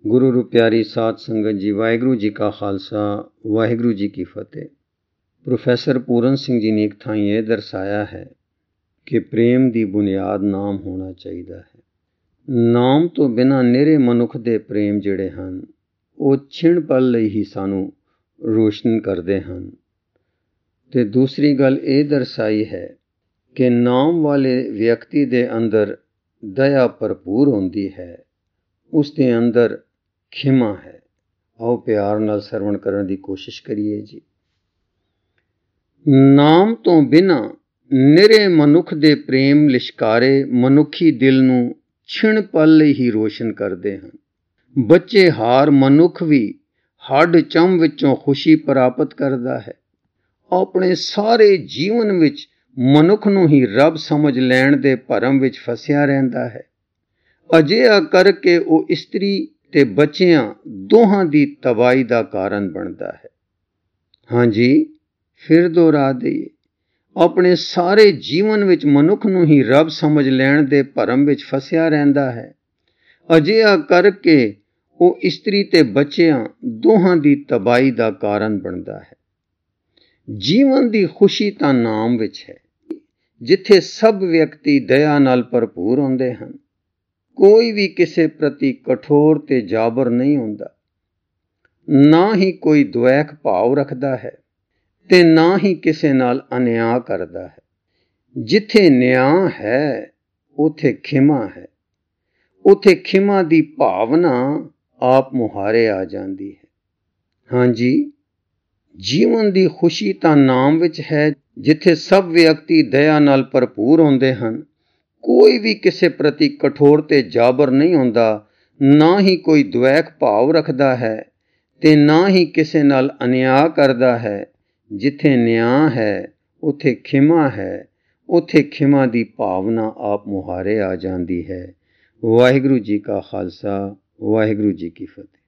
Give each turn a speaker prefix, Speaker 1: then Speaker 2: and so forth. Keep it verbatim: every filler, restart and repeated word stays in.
Speaker 1: गुरु रू प्यारी साध संगत जी, वाहिगुरु जी का खालसा वाहिगुरु जी की फतेह। प्रोफैसर पूरन सिंह जी ने एक थां यह दर्शाया है कि प्रेम की बुनियाद नाम होना चाहिए है। नाम तो बिना निरे मनुख दे प्रेम जिहड़े हन वो छिण पल लई ही सानू रोशन करते हैं। ते दूसरी गल ये दर्शाई है कि नाम वाले व्यक्ति दे अंदर दया भरपूर होंदी है, उसके अंदर खिमा है। आओ प्यार नाल सरवण करने की कोशिश करिए जी। नाम तो बिना निरे मनुख दे प्रेम लिशकारे मनुखी दिल नू छिण पल ही रोशन करते हैं। बच्चे हार मनुख भी हड चम विचों खुशी प्राप्त करता है। अपने सारे जीवन विच मनुख नू ही रब समझ लैण दे भरम विच फसिया रहिंदा है। अजिहा करके वो इस्त्री ते बच्चियां दोहां दी तबाही दा कारण बनता है। हाँ जी, फिर दोहरा दईए, अपने सारे जीवन विच मनुख नू ही रब समझ लैण दे भरम विच फसिया रहिंदा है। अजिहा करके वो इस्त्री ते बच्चियां दोहां दी तबाही दा कारण बनता है। जीवन दी खुशी तां नाम विच है, जिथे सब व्यक्ति दया नाल भरपूर होंदे हन। कोई भी किसी प्रति कठोर ते जाबर नहीं होंदा, ना ही कोई द्वैख भाव रखता है ते ना ही किसी नाल अन्याय करता है। जिथे न्याय है उथे खिमा है, उथे खिमा दी भावना आप मुहारे आ जाती है। हाँ जी, जीवन दी खुशी तां नाम विच है, जिथे सब व्यक्ति दया नाल भरपूर होंदे हन। कोई भी किसी प्रति कठोर ते जाबर नहीं होंदा, ना ही कोई द्वैख भाव रखता है ते ना ही किसी नाल अन्याय करता है। जिथे न्याय है उथे खिमा है, उथे खिमा दी भावना आप मुहारे आ जाती है। वाहिगुरु जी का खालसा वाहिगुरु जी की फतेह।